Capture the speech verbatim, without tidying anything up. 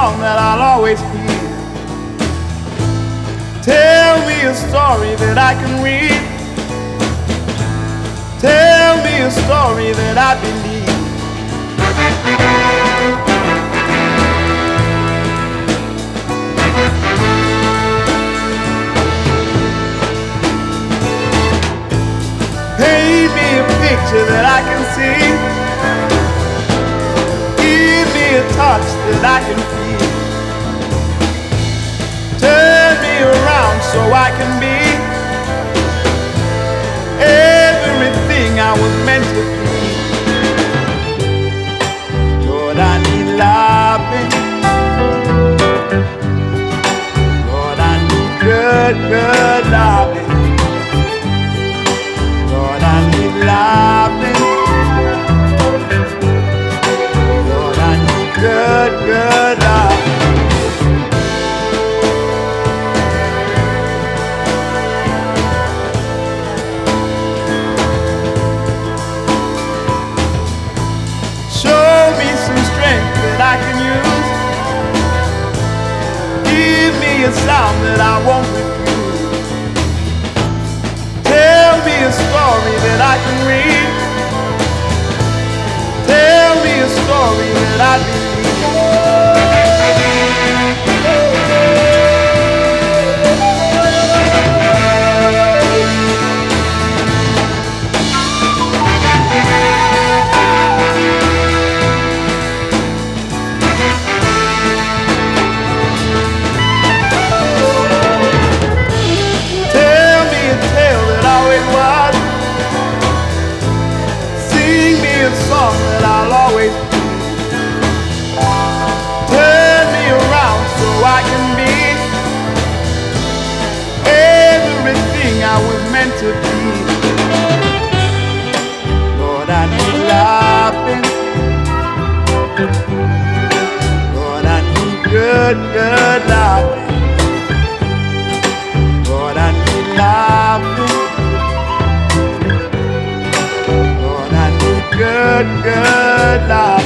song that I'll always hear. Tell me a story that I can read. Tell me a story that I believe. Paint me a picture that I can see. Give me a touch that I can feel. Turn me around so I can be everything I was meant to be. Lord, I need loving. Lord, I need good, good loving. Lord, I need loving. Lord, I need good, good loving. Show me some strength that I can use. Give me a sound that I won't refuse. Tell me a story that I can read. Tell me a story that I believe. Tell me a tale that always was. Sing me a song that I'll always be. Turn me around so I can be everything I was meant to be. Lord, I need loving. Lord, I need good, good loving. Lord, I need loving. Lord, I need good, good love.